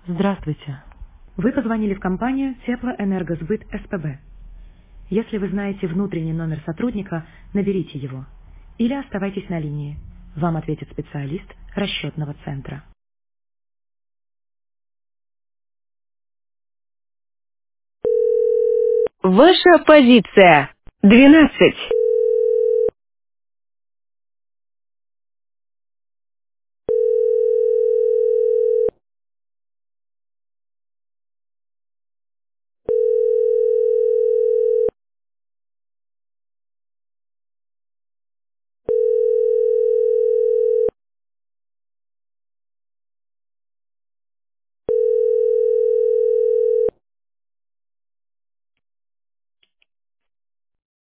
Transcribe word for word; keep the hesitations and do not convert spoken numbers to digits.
Здравствуйте. Вы позвонили в компанию Теплоэнергосбыт СПБ. Если вы знаете внутренний номер сотрудника, наберите его. Или оставайтесь на линии. Вам ответит специалист расчетного центра. Ваша позиция. двенадцать.